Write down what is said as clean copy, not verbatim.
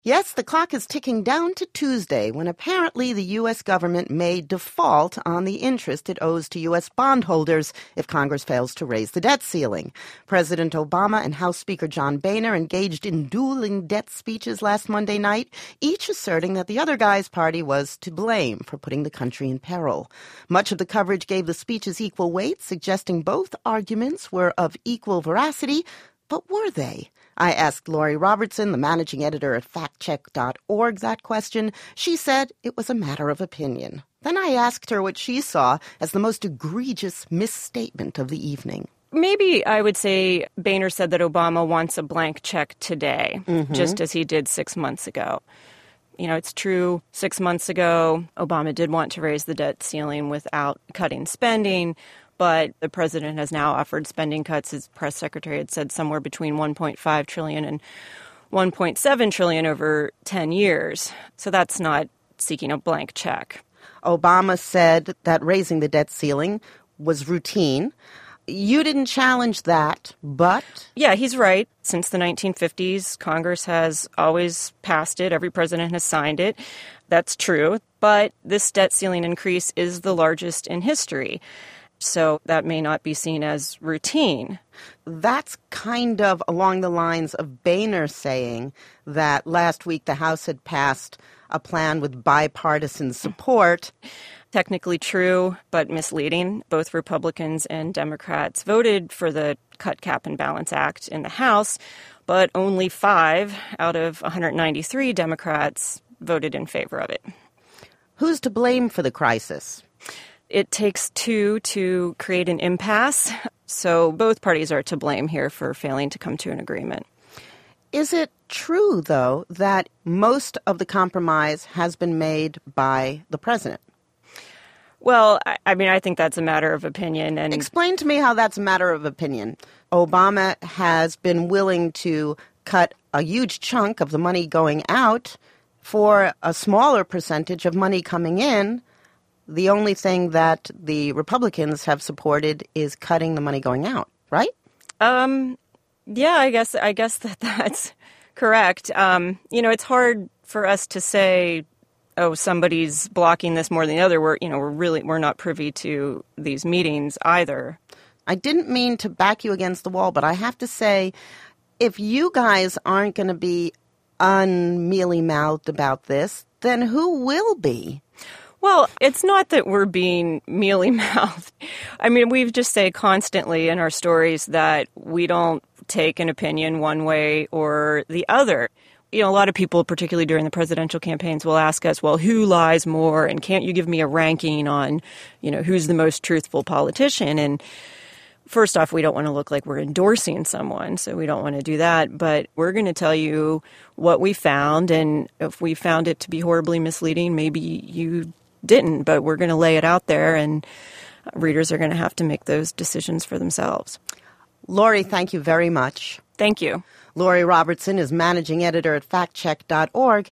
Yes, the clock is ticking down to Tuesday when apparently the U.S. government may default on the interest it owes to U.S. bondholders if Congress fails to raise the debt ceiling. President Obama and House Speaker John Boehner engaged in dueling debt speeches last Monday night, each asserting that the other guy's party was to blame for putting the country in peril. Much of the coverage gave the speeches equal weight, suggesting both arguments were of equal veracity. But were they? I asked Lori Robertson, the managing editor at factcheck.org, that question. She said it was a matter of opinion. Then I asked her what she saw as the most egregious misstatement of the evening. Maybe I would say Boehner said that Obama wants a blank check today, just as he did 6 months ago. You know, it's true, 6 months ago, Obama did want to raise the debt ceiling without cutting spending. But the president has now offered spending cuts. His press secretary had said somewhere between $1.5 trillion and $1.7 trillion over 10 years. So that's not seeking a blank check. Obama said that raising the debt ceiling was routine. You didn't challenge that, but... Yeah, he's right. Since the 1950s, Congress has always passed it. Every president has signed it. That's true. But this debt ceiling increase is the largest in history. So that may not be seen as routine. That's kind of along the lines of Boehner saying that last week the House had passed a plan with bipartisan support. Technically true, but misleading. Both Republicans and Democrats voted for the Cut, Cap, and Balance Act in the House, but only 5 out of 193 Democrats voted in favor of it. Who's to blame for the crisis? It takes 2 to create an impasse, so both parties are to blame here for failing to come to an agreement. Is it true, though, that most of the compromise has been made by the president? Well, I think that's a matter of opinion. And explain to me how that's a matter of opinion. Obama has been willing to cut a huge chunk of the money going out for a smaller percentage of money coming in. The only thing that the Republicans have supported is cutting the money going out, right? Yeah, I guess that's correct. It's hard for us to say, oh, somebody's blocking this more than the other. We're not privy to these meetings either. I didn't mean to back you against the wall, but I have to say, if you guys aren't going to be unmealy-mouthed about this, then who will be? Well, it's not that we're being mealy-mouthed. We've just say constantly in our stories that we don't take an opinion one way or the other. A lot of people, particularly during the presidential campaigns, will ask us, well, who lies more? And can't you give me a ranking on, who's the most truthful politician? And first off, we don't want to look like we're endorsing someone, so we don't want to do that. But we're going to tell you what we found. And if we found it to be horribly misleading, maybe you didn't, but we're going to lay it out there, and readers are going to have to make those decisions for themselves. Lori, thank you very much. Thank you. Lori Robertson is managing editor at factcheck.org.